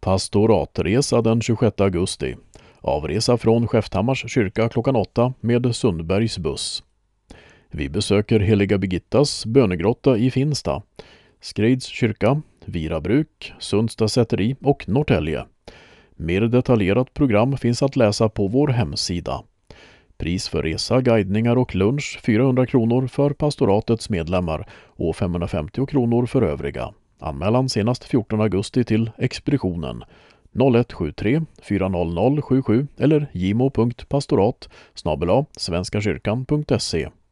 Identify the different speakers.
Speaker 1: Pastoratresa den 26 augusti. Avresa från Skäfthammars kyrka klockan 8 med Sundbergs buss. Vi besöker Heliga Birgittas bönegrotta i Finsta, Skreids kyrka, Virabruk, Sundsta säteri och Norrtälje. Mer detaljerat program finns att läsa på vår hemsida. Pris för resa, guidningar och lunch 400 kronor för pastoratets medlemmar och 550 kronor för övriga. Anmälan senast 14 augusti till expeditionen 0173 400 77 eller gimo.pastorat@svenskakyrkan.se.